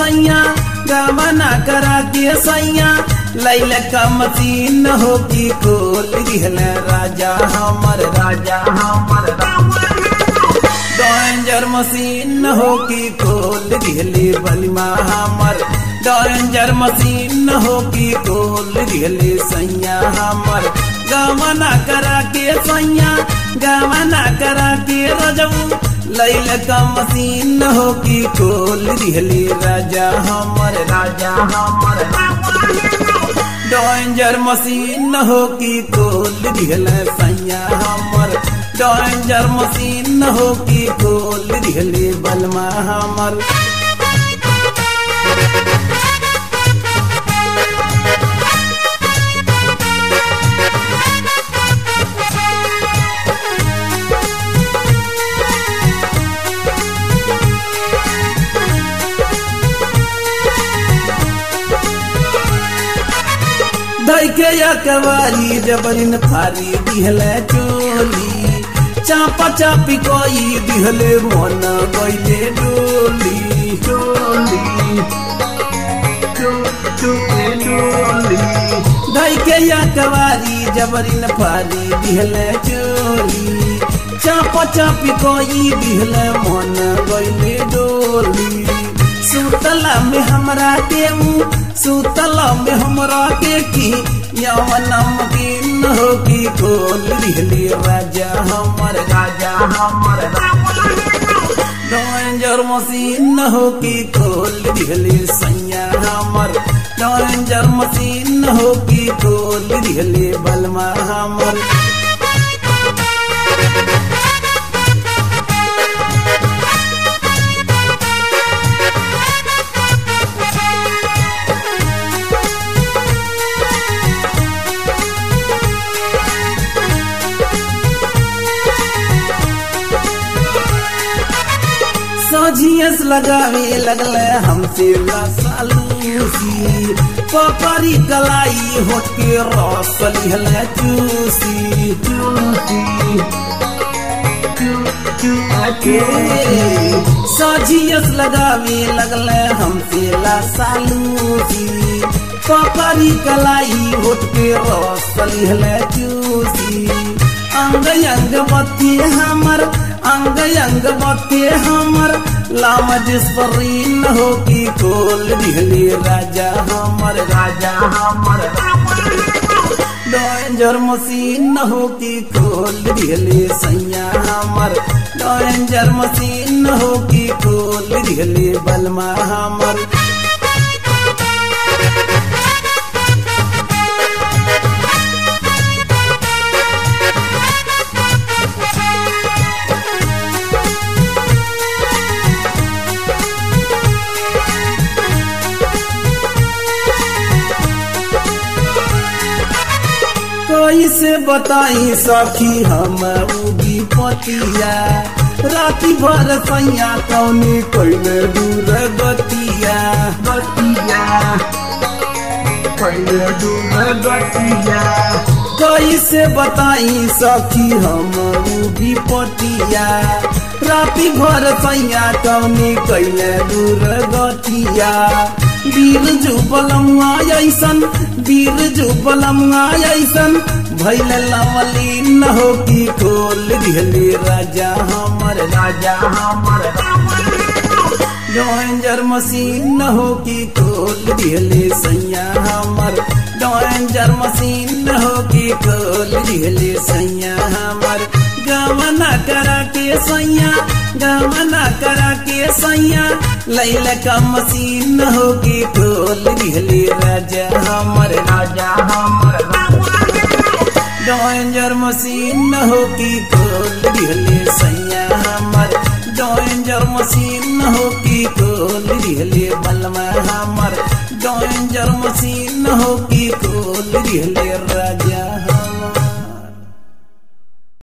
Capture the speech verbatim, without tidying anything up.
सैया गमना करा के सैया लैल का मसीन हो की खोल दिहल राजा हमर राजा हमर डेंजर मशीन हो की खोल दिहली बलिमा हमर डेंजर मशीन हो की खोल दिहली सैया हमर गमना करा के सैया गमना करा के रजऊ लैल का मशीन हो की खोल दिहली राजा हमर राजा हमर डेंजर मशीन हो की खोल दिहल सैया हमर डेंजर मशीन हो की खोल दिहली बलमा हमर धैके या कवारी जबरिन फारी दिहले चोली चापा चापी कोई दिहले मन गईले डोली डोली डोली धैके या कवारी जबरिन फारी दिहले चोली चापा चापी कोई दिहले मन गईले डोली सुतला में हमरा के सुतला में हमरा के की यवनम की हो की खोल दिहली राजा हमर राजा हमर डेंजर मशीन हो की खोल दिहली सैया हमर डेंजर मशीन हो की खोल दिहली बलमा हमर सजियस लगावे लगले हमसे लसालूसी पपरी कलाई होट के रस लिहले चूसी चूसी चूसी सजियस लगावे लगले हमसे लसालूसी पपरी कलाई होट के रस लिहले चूसी अंग अंग बत्ती हमर अंग अंग बत्ती हमर लाम जिसपरीन हो की खोल दिहली राजा हमर राजा हमर डेंजर मशीन हो की खोल दिहली सैया हमर डेंजर मशीन हो की खोल दिहली बलमा हमर कैसे बताई सखी हम उगी पतिया राती भर सैया कौनी कैले दूर गतिया गतिया कैले दूर गतिया कैसे बताई सखी हम उगी पतिया राती भर सैया कौनी कैले दूर गतिया वीर जुबलमुआ ऐसन वीर जुबलमुआ ऐसन भैल लवलीन हो की खोल दिहली राजा हमर राजा हमर डेंजर मशीन हो की खोल दिहली सैया हमर डेंजर मशीन हो की खोल दिहली सैया हमर गमना करा के सैया गमना करा के सैया लैल का मशीन हो की खोल दिहली राजा हमर राजा हमर डेंजर मशीन हो की खोल दिहली सैया हमर डेंजर मशीन हो की खोल दिहली बलमा हमर डेंजर मशीन हो की खोल दिहली राजा